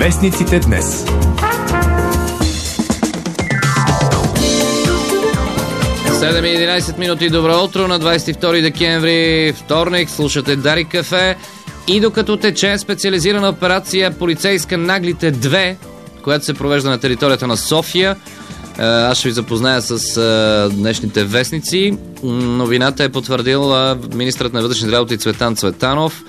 Вестниците днес. Седем и 11 минути. Добро утро на 22 декември, вторник. Слушате Дарик кафе. И докато тече специализирана операция полицейска Наглите 2, която се провежда на територията на София, аз ще ви запозная с днешните вестници. Новината е потвърдил министърът на вътрешните работи Цветан Цветанов.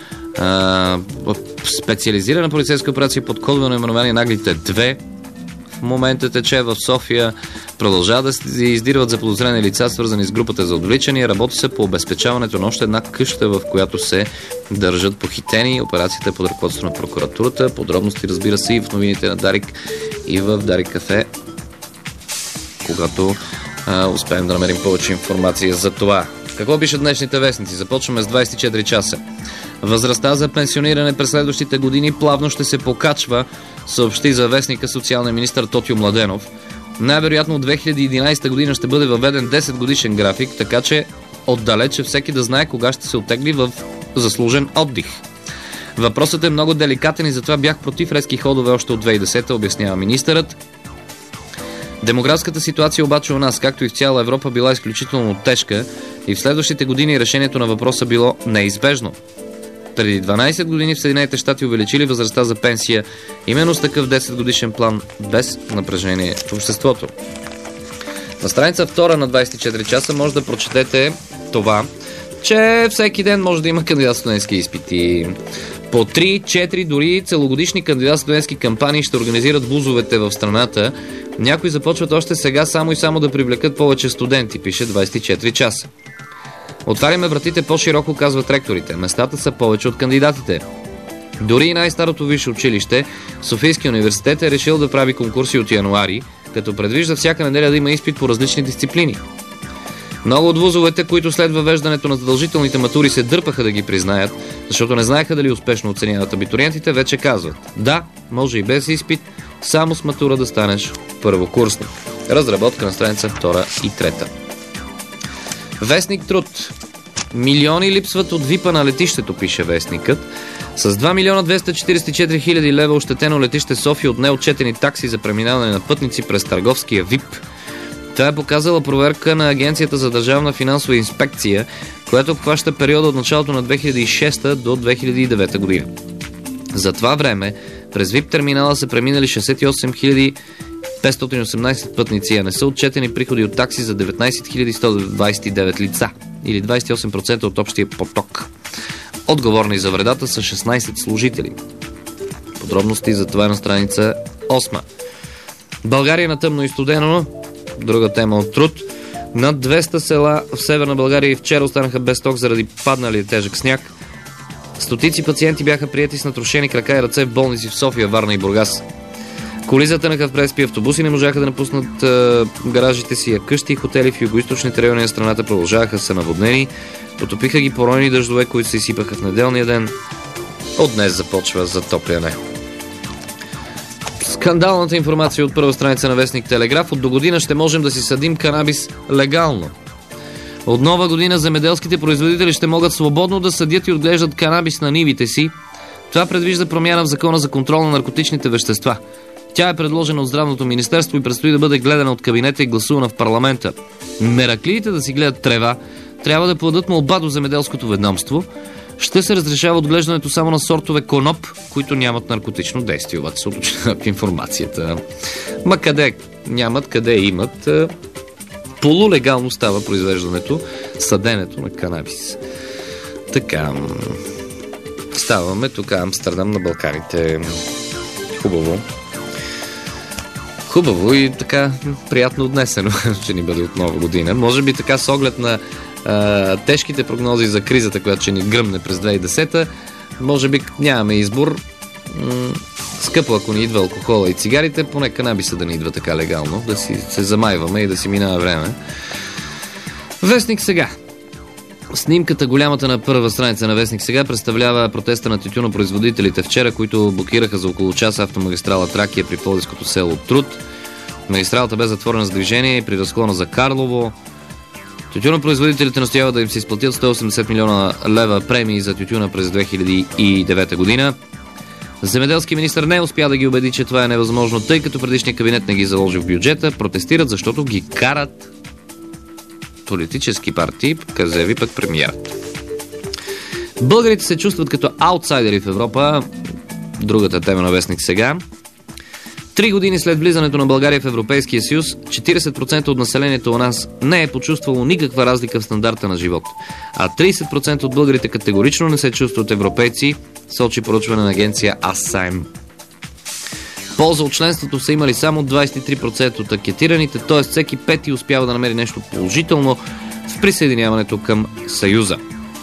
Специализирана полицейска операция под кодово наименование Наглите 2 в момента тече в София. Продължава да се издирват заподозрени лица, свързани с групата за отвличане. Работи се по обезпечаването на още една къща, в която се държат похитени. Операцията е под ръководството на прокуратурата. Подробности, разбира се, и в новините на Дарик, и в Дарик кафе, когато успеем да намерим повече информация за това. Какво пишат днешните вестници? Започваме с 24 часа. Възрастта за пенсиониране през следващите години плавно ще се покачва, съобщи за вестника социалния министър Тотю Младенов. Най-вероятно от 2011 година ще бъде въведен 10 годишен график, така че отдалече всеки да знае кога ще се оттегли в заслужен отдих. Въпросът е много деликатен и затова бях против резки ходове още от 2010, обяснява министърът. Демографската ситуация обаче у нас, както и в цяла Европа, била изключително тежка и в следващите години решението на въпроса било неизбежно. Преди 12 години в Съединените щати увеличили възрастта за пенсия именно с такъв 10 годишен план, без напрежение в обществото. На страница 2 на 24 часа може да прочетете това, че всеки ден може да има кандидат-студентски изпити. По 3, 4, дори целогодишни кандидат-студентски кампании ще организират вузовете в страната. Някои започват още сега само и само да привлекат повече студенти, пише 24 часа. Отваряме вратите по-широко, казват ректорите. Местата са повече от кандидатите. Дори и най-старото висше училище, Софийския университет, е решил да прави конкурси от януари, като предвижда всяка неделя да има изпит по различни дисциплини. Много от вузовете, които след въвеждането на задължителните матури се дърпаха да ги признаят, защото не знаеха дали успешно оценяват абитуриентите, вече казват: да, може и без изпит, само с матура да станеш първокурсник. Разработка на страница 2 и 3. Вестник Труд. Милиони липсват от ВИПа на летището, пише вестникът. С 2 милиона 244 хиляди лева ощетено летище София от неотчетени такси за преминаване на пътници през търговския ВИП. Това е показала проверка на Агенцията за държавна финансова инспекция, която обхваща периода от началото на 2006 до 2009 година. За това време през ВИП терминала са преминали 68 518 пътници, а не са отчетени приходи от такси за 19 129 лица, или 28% от общия поток. Отговорни за вредата са 16 служители. Подробности за това е на страница 8. България на тъмно и студено. Друга тема от Труд. Над 200 села в Северна България и вчера останаха без ток заради паднали тежък сняг. Стотици пациенти бяха приети с натрушени крака и ръце в болници в София, Варна и Бургас. Коли затънаха в преспи, автобуси не можаха да напуснат гаражите си, а къщи и хотели в югоизточните райони на страната продължаваха да са наводнени. Потопиха ги поройни дъждове, които се изсипаха в неделния ден. От днес започва затопляне. Скандалната информация от първа страница на вестник Телеграф. От до година ще можем да си садим канабис легално. От нова година земеделските производители ще могат свободно да съдят и отглеждат канабис на нивите си. Това предвижда промяна в Закона за контрол на наркотичните вещества. Тя е предложена от Здравното министерство и предстои да бъде гледана от кабинета и гласувана в парламента. Мераклиите да си гледат трева трябва да подадат молба до земеделското ведомство. Ще се разрешава отглеждането само на сортове коноп, които нямат наркотично действие. Обаче се уточнява в информацията. Ма къде нямат, къде имат. Полулегално става произвеждането, съденето на канабис. Така. Ставаме тук Амстердам на Балканите. Хубаво. Хубаво и така приятно отнесено, че ни бъде от нова година. Може би така с оглед на тежките прогнози за кризата, която ще ни гръмне през 2010, може би нямаме избор. Скъпо, ако ни идва алкохола и цигарите, поне канабиса да ни идва така легално, да си се замайваме и да си минава време. Вестник Сега. Снимката, голямата на първа страница на Вестник Сега, представлява протеста на тютюнопроизводителите вчера, които блокираха за около час автомагистрала Тракия при пловдивското село Труд. Магистралата бе затворена за движение при разклона за Карлово. Тютюнопроизводителите настояват да им се изплатят 180 милиона лева премии за тютюна през 2009 година. Земеделски министър не успя да ги убеди, че това е невъзможно, тъй като предишният кабинет не ги заложи в бюджета. Протестират, защото ги карат политически партии, заяви пък премиерът. Българите се чувстват като аутсайдери в Европа. Другата тема на вестник сега. 3 години след влизането на България в Европейския съюз, 40% от населението у нас не е почувствало никаква разлика в стандарта на живот. А 30% от българите категорично не се чувстват европейци, сочи проучване на агенция АСАЕМ. Полза от членството са имали само 23% от анкетираните, т.е. всеки пети успява да намери нещо положително в присъединяването към Съюза.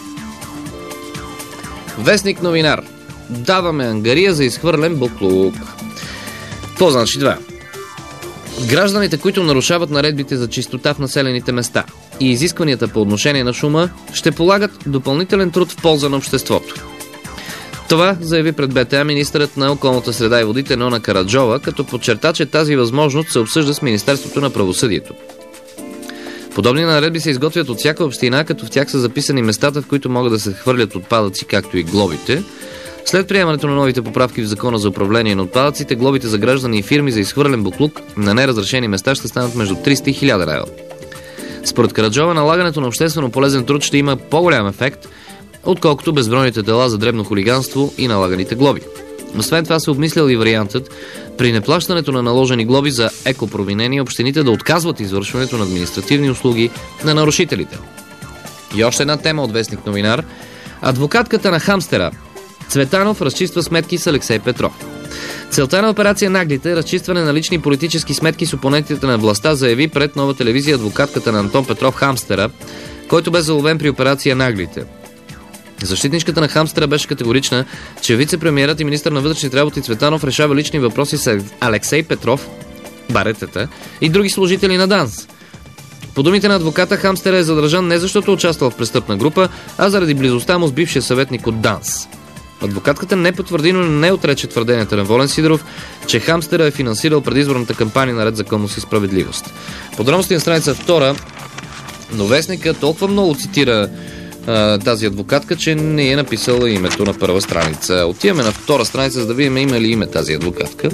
Вестник новинар. Даваме ангария за изхвърлен буклук. Какво значи това? Гражданите, които нарушават наредбите за чистота в населените места и изискванията по отношение на шума, ще полагат допълнителен труд в полза на обществото. Това заяви пред БТА министърът на околната среда и водите Нона Караджова, като подчерта, че тази възможност се обсъжда с Министерството на правосъдието. Подобни наредби се изготвят от всяка община, като в тях са записани местата, в които могат да се хвърлят отпадъци, както и глобите. След приемането на новите поправки в Закона за управление на отпадъците, глобите за граждани и фирми за изхвърлен буклук на неразрешени места ще станат между 300 и 1000 лева. Според Караджова, налагането на обществено полезен труд ще има по-голям ефект, отколкото безбройните дела за дребно хулиганство и налаганите глоби. Освен това се обмислял и вариантът при неплащането на наложени глоби за екопровинения общините да отказват извършването на административни услуги на нарушителите. И още една тема от вестник новинар. Адвокатката на хамстера Цветанов разчиства сметки с Алексей Петров. Целта на операция Наглите е разчистване на лични политически сметки с опонентите на властта, заяви пред Нова телевизия адвокатката на Антон Петров хамстера, който бе заловен при операция Наглите. Защитничката на хамстера беше категорична, че вице-премиерът и министър на вътрешните работи Цветанов решава лични въпроси с Алексей Петров, баретата, и други служители на ДАНС. По думите на адвоката, хамстера е задържан не защото участвал в престъпна група, а заради близостта му с бившия съветник от ДАНС. Адвокатката не потвърди, но не отрече твърденията на Волен Сидоров, че хамстера е финансирал предизборната кампания на Ред, законност и справедливост. Подробности на страница 2, но вестника толкова много цитира тази адвокатка, че не е написала името на първа страница. Отиваме на втора страница, за да видим има ли име тази адвокатка.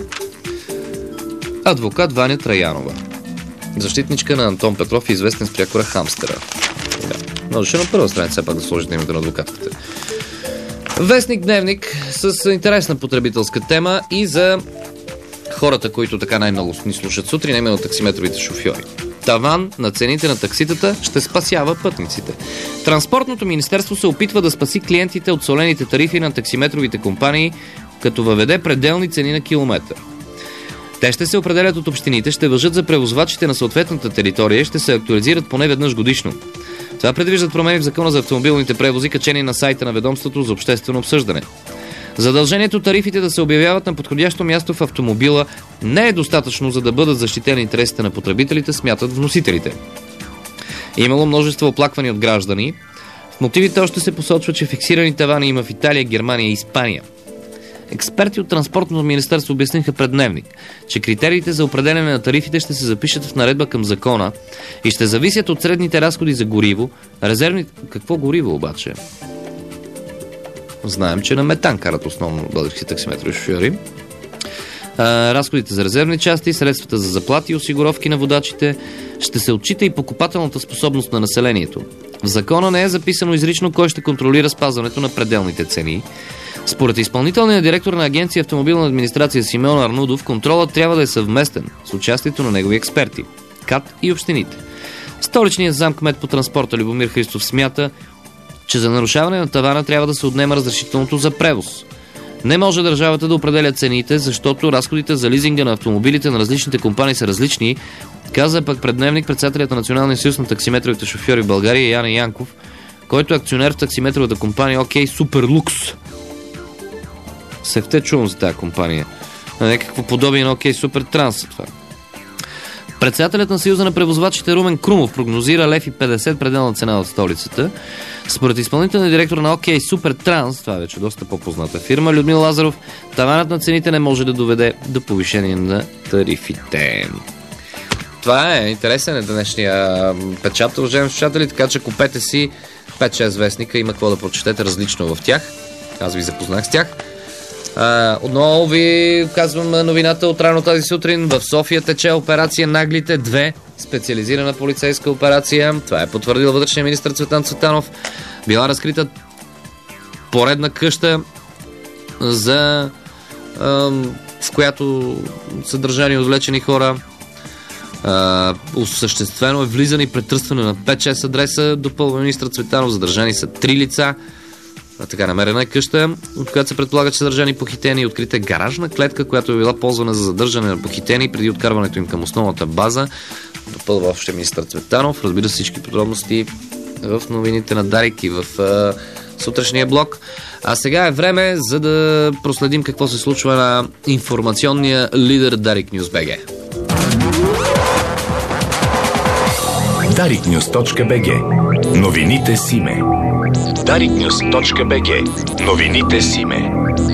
Адвокат Ваня Траянова. Защитничка на Антон Петров, известен с прякора хамстера. Да. Можеше на първа страница пак да сложите името на адвокатката. Вестник Дневник с интересна потребителска тема и за хората, които така най-много ни слушат сутрин, именно таксиметровите шофьори. Таван на цените на такситата ще спасява пътниците. Транспортното министерство се опитва да спаси клиентите от солените тарифи на таксиметровите компании, като въведе пределни цени на километър. Те ще се определят от общините, ще важат за превозвачите на съответната територия и ще се актуализират поне веднъж годишно. Това предвиждат промени в Закона за автомобилните превози, качени на сайта на ведомството за обществено обсъждане. Задължението тарифите да се обявяват на подходящо място в автомобила не е достатъчно, за да бъдат защитени интересите на потребителите, смятат вносителите. Имало множество оплаквания от граждани. В мотивите още се посочва, че фиксирани тавани има в Италия, Германия и Испания. Експерти от Транспортното министерство обясниха пред Дневник, че критериите за определяне на тарифите ще се запишат в наредба към закона и ще зависят от средните разходи за гориво, резервни... Какво гориво обаче? Знаем, че на метан карат основно български таксиметрови шофьори. Разходите за резервни части, средствата за заплати и осигуровки на водачите, ще се отчита и покупателната способност на населението. В закона не е записано изрично кой ще контролира спазването на пределните цени. Според изпълнителния директор на агенция Автомобилна администрация Симеон Арнудов, контролът трябва да е съвместен с участието на негови експерти, КАТ и общините. Столичният замкмет по транспорта Любомир Христов смята, че за нарушаване на тавана трябва да се отнема разрешителното за превоз. Не може държавата да определя цените, защото разходите за лизинга на автомобилите на различните компании са различни, каза пък пред Дневник председателят на Националния съюз на таксиметровите шофьори в България Яна Янков, който е акционер в таксиметровата компания OK Super-Lux. Севте чувам за тази компания. Някакво подобие на OK Super-Trans това. Председателят на Съюза на превозвачите Румен Крумов прогнозира 1,50 пределна цена от столицата. Според изпълнителния директор на OK Super-Trans, това е вече доста по-позната фирма, Людмил Лазаров, таванът на цените не може да доведе до повишение на тарифите. Това е интересен днешния печат, уважаеми слушатели, така че купете си 5-6 вестника, има какво да прочетете различно в тях. Аз ви запознах с тях. Отново ви казвам новината от рано тази сутрин. В София тече операция Наглите 2, специализирана полицейска операция. Това е потвърдил вътрешния министър Цветан Цветанов. Била разкрита поредна къща, в която са държани отвлечени хора. Осъществено е влизане и претръстване на 5-6 адреса. Допълва министър Цветанов. Задържани са 3 лица. Така, намерена е къща, от която се предполага, че са държани похитени, и открита гаражна клетка, която е била ползвана за задържане на похитени преди откарването им към основната база. Допълва още министър Цветанов. Разбира се, всички подробности в новините на Дарик и в сутрешния блок. А сега е време за да проследим какво се случва на информационния лидер Дарик Нюз БГ. dariknews.bg. Новините Симе. dariknews.bg. Новините Симе.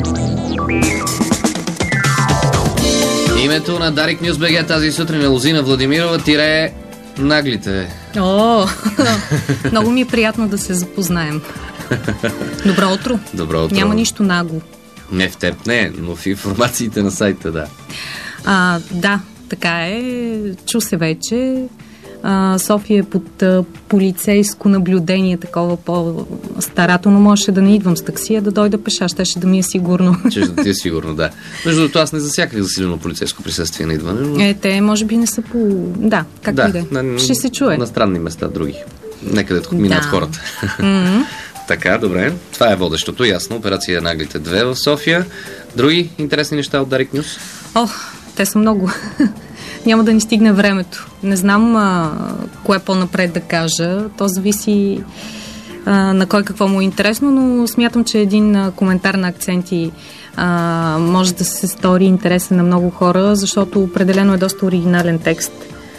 Името на Дарик Нюз БГ тази сутрин е Лозина Владимирова - Наглите. Много ми е приятно да се запознаем. Добро утро. Добро утро. Няма нищо нагло. Не в теб, не, но в информациите на сайта, да. Да, така е. Чу се вече. София е под полицейско наблюдение, такова по-старателно. Можеше да не идвам с таксия, да дойда пеша, щеше да ми е сигурно. Че да ти е сигурно, да. Между другото, аз не засяках засилено полицейско присъствие на идване. Но... Те може би не са по... Да, както и да е. Ще се чуе. На странни места, други. Некъде минат хората. Така, добре. Това е водещото, ясно. Операция Наглите 2 в София. Други интересни неща от Дарик Нюз? Те са много. Няма да ни стигне времето. Не знам кое по-напред да кажа. То зависи на кой какво му е интересно, но смятам, че един коментар на акценти може да се стори интересен на много хора, защото определено е доста оригинален текст.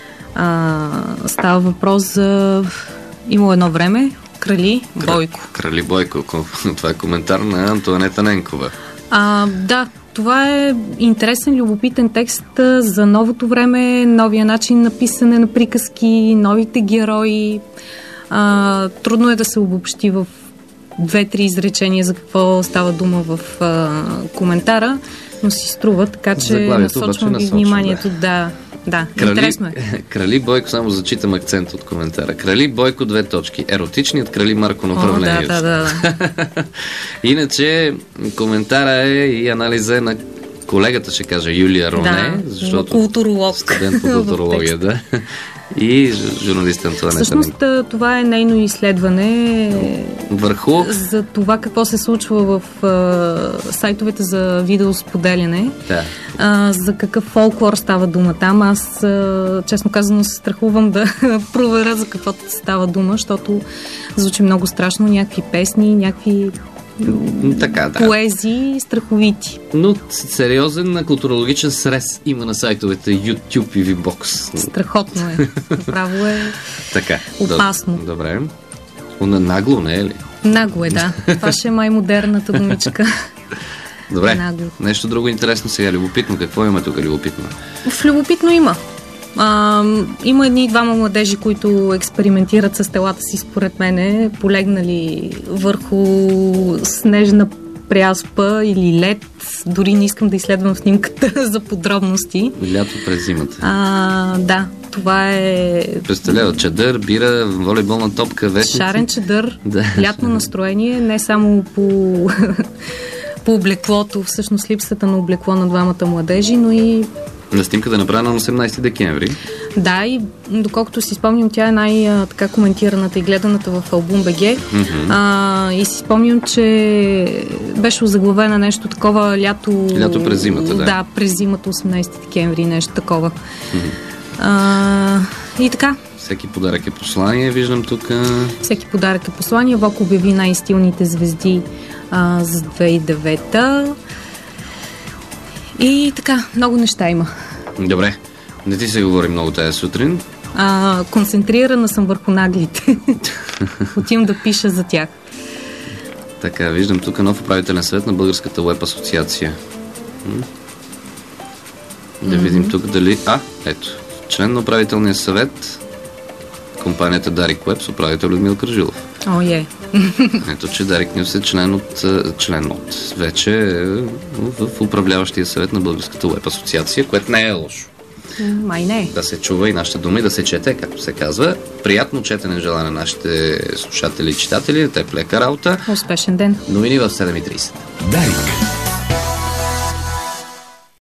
Става въпрос за... Имало едно време Крали Бойко. Крали Бойко. Това е коментар на Антоанета Ненкова. Да. Това е интересен, любопитен текст за новото време, новия начин на писане на приказки, новите герои. Трудно е да се обобщи в 2-3 изречения за какво става дума в коментара, но си струва, така че насочвам ви вниманието. Да, интересно е. Крали Бойко, само зачитам акцент от коментара. Крали Бойко, 2 точки. Еротичният Крали Марко на управлението. Да. Иначе коментара е и анализа на колегата, ще кажа, Юлия Роне, защото културолог. Студент по културология, да. И журналист Антоанета. Всъщност това е нейно изследване върху за това какво се случва в сайтовете за видеосподеляне. За какъв фолклор става дума там. Аз, честно казано, се страхувам да проверя за какво става дума, защото звучи много страшно. Някакви песни, някакви поезии, страховити. Но сериозен културологичен срез има на сайтовете YouTube и VBOX. Страхотно е. Направо е опасно. Добре. Нагло не е ли? Нагло е, да. Това ще е май-модерната думичка. Добре. Нагло. Нещо друго интересно сега. Любопитно. Какво има тук любопитно? В любопитно има. Има едни-двама младежи, които експериментират с телата си, според мене, полегнали върху снежна пряспа или лед. Дори не искам да изследвам снимката за подробности. Лято през зимата. Да, това е... Представлява чадър, бира, волейболна топка, вестници. Шарен чадър, лятно настроение, не само по облеклото, всъщност липсата на облекло на двамата младежи, но и на снимката направена на 18 декември. Да, и доколкото си спомням, тя е най-така коментираната и гледаната в Албум БГ. И си спомням, че беше озаглавена нещо такова лято през зимата, да. Да, през зимата, 18 декември, нещо такова. И така. Всеки подарък е послание, виждам тук. Всеки подарък е послание. ВОК обяви най-стилните звезди за 2009-та. И така, много неща има. Добре. Не ти се говори много тази сутрин. Концентрирана съм върху наглите. Отивам да пиша за тях. Така, виждам тук нов управителен съвет на Българската уеб асоциация. Да видим тук дали... Ето, член на управителния съвет компанията Дарик Web с управител Людмил Кръжилов. Ето, че Дарик Нюс е член от вече в управляващия съвет на Българската Web асоциация, което не е лошо. Май не. Да се чува и нашите думи, да се чете, както се казва. Приятно четене желая на нашите слушатели и читатели. Те лека работа. Успешен ден. Новини в 7:30. Дарик.